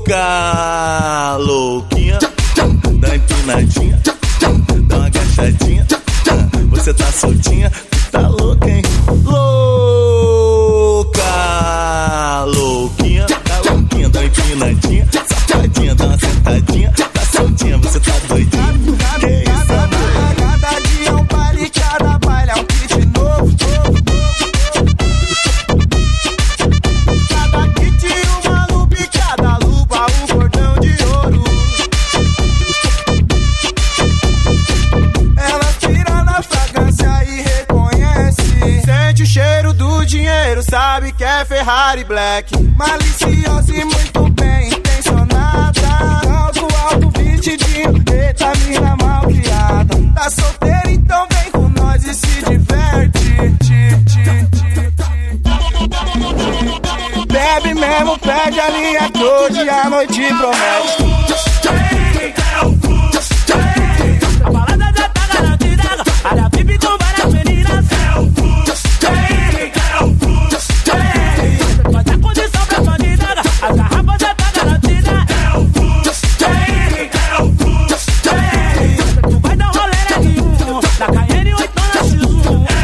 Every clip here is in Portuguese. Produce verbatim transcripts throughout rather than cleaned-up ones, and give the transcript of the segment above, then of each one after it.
louca, louquinha, dá empinadinha, dá uma agachadinha, você tá soltinha, tu tá louca, hein? Louca, louquinha, tá louquinha, dá uma empinadinha, safadinha, dá uma sentadinha, tá soltinha, você tá doidinha. Que isso, amor? Cada dia é um baile, cada baile é um kit novo. Cada kit uma lupa e cada lupa um cordão de ouro. Ela tira na fragrância e reconhece. Sente o cheiro do dinheiro, sabe que é Ferrari Black. Maliciosa e muito bem intencionada. Alto, alto, vestidinho, eita mina mal criada. Tá solteira, então vem com nós e se diverte. Bebe mesmo, pede a linha que hoje a noite promete. A balada já tá garantida, olha a VIP com várias meninas. Vai dar condição pra bandida, a garrafa já tá garantida. Tu vai dar um rolê na R um, na Cayenne ou então na X um.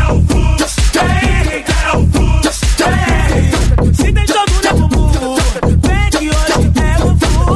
Se tem todo mundo é bumbum, vem que hoje é o full.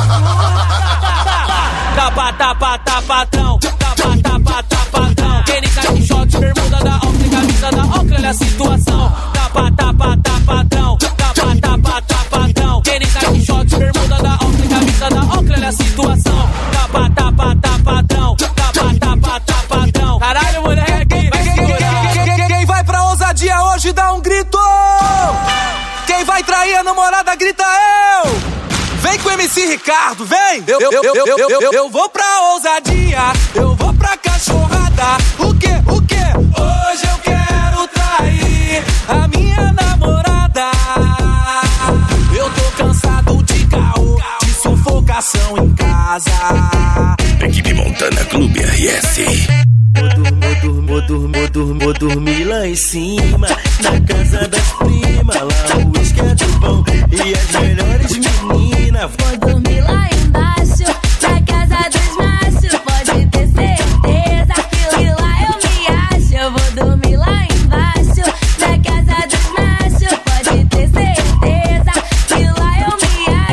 Tapa, tapa, tapa, patrão, tapa, tapa, tapa, patrão. Quem nem cai de short, bermuda da Oakley, camisa da Oakley, olha a situação. Tapa, tapa, tapa, patrão, tapa, tapa, tapa, patrão. Quem nem cai de short, bermuda da Oakley, camisa da Oakley, olha a situação. Tapa, tapa, tapa, patrão, tapa, tapa, tapa, patrão. Caralho, moleque, vai segurar. Quem vai pra ousadia hoje dá um grito. Quem vai trair a namorada grita eu. Vem com o M C Ricardo, vem! Eu, eu, eu, eu, eu, eu, eu, eu vou pra ousadia, eu vou pra cachorrada. O que, o que? Hoje eu quero trair a minha namorada. Eu tô cansado de caô, de sufocação em casa. Equipe Montana Clube R S. Vou dormir, vou dormir, vou dormir lá em cima, na casa das primas. Lá o uísque é de bom e as melhores meninas. Vou dormir lá embaixo, na casa dos machos. Pode ter certeza que lá eu me acho. Eu vou dormir lá embaixo, na casa dos machos. Pode ter certeza que lá eu me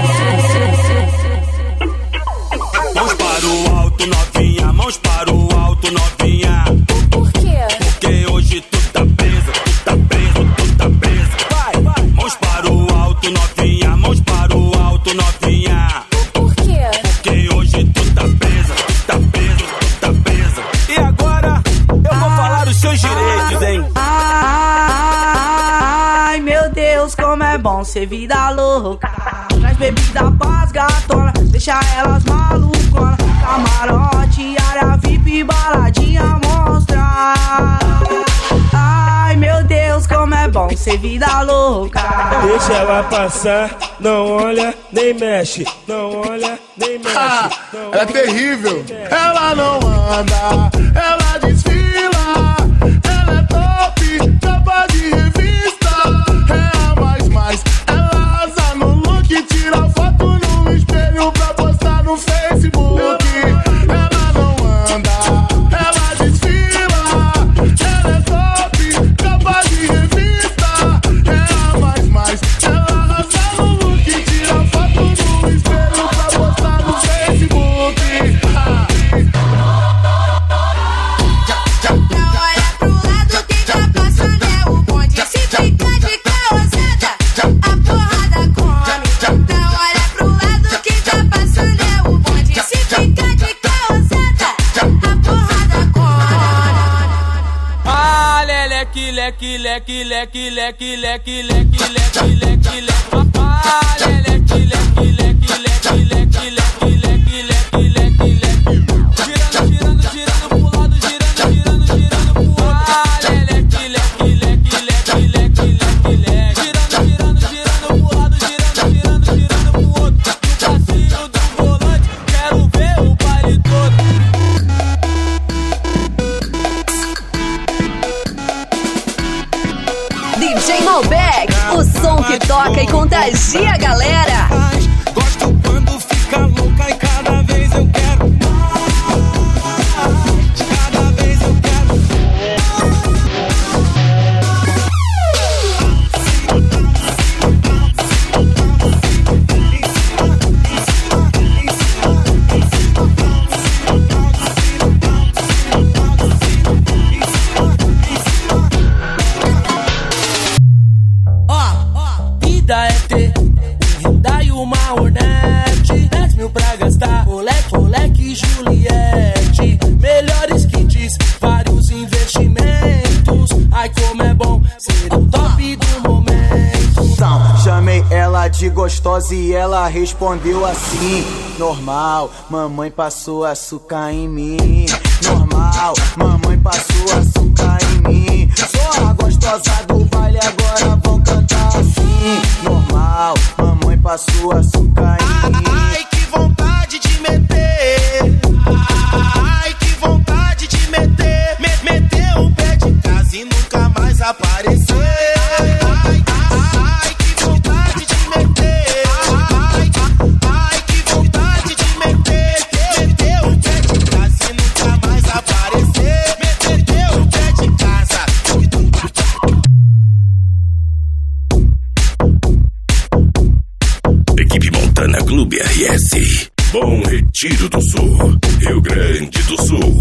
acho. Mãos para o alto, novinha, mãos para o alto, novinha. Por quê? Porque hoje tu tá presa, tu tá preso, tu tá presa. Vai, vai. Mãos para o alto, novinha, mãos para o alto, novinha. Por quê? Porque hoje tu tá presa, tu tá preso, tu tá presa. E agora eu vou falar os seus direitos, hein? Ai, meu Deus, como é bom ser vida louca. Traz bebida pras gatonas, deixa elas maluconas. Camarote, área V I P, baladinha monstra. Ai, meu Deus, como é bom ser vida louca. Deixa ela passar, não olha nem mexe, não olha nem mexe. Ah, não ela é terrível. Ela não anda, ela desfila. Ela é top, capa de revista. É a mais mais. Ela arrasa no look, tira foto no espelho pra postar no Facebook. Ela não anda, ela desfila. Ela é top, capa de revista. É a mais mais. Ela arrasa no look, tira foto no espelho pra postar no Facebook. Ah. Não olha pro lado, quem tá passando é o bonde. Se fica de causada, a porrada come. Não olha pro lado, quem tá passando é o bonde. Se fica de causada, a porrada come. Ah, leleque, leque, leque, leque, leque, leque, leque, leque, leque, leque. Ah, leleque, leque, leque, leque, leque, leque, leque, leque, leque, leque. Girando, girando, girando pro lado, girando, girando, girando pro outro. Ah, leleque, leque, leque, leque, leque, leque, leque. Girando, girando, girando pro lado, girando, girando, girando pro outro. E o passinho do volante, quero ver o baile todo. D J Malbec. uma Hornet, dez mil pra gastar, moleque, moleque Juliette. Melhores kits, vários investimentos. Ai como é bom ser o top do momento. Então, chamei ela de gostosa e ela respondeu assim: normal, mamãe passou açúcar em mim. Normal, mamãe passou açúcar em mim. Sou a gostosa do baile, agora vão cantar assim: normal, mamãe passou açúcar em mim. Ai, que vontade de meter. Ai, que vontade de meter. Me- meter o pé de casa e nunca mais aparecer. Ai, ai, que vontade de meter. Ai, ai, que vontade de meter. Meter o pé de casa e nunca mais aparecer. Meter o pé de casa. Equipe Montana Clube R S. Bom Retiro do Sul, Rio Grande do Sul.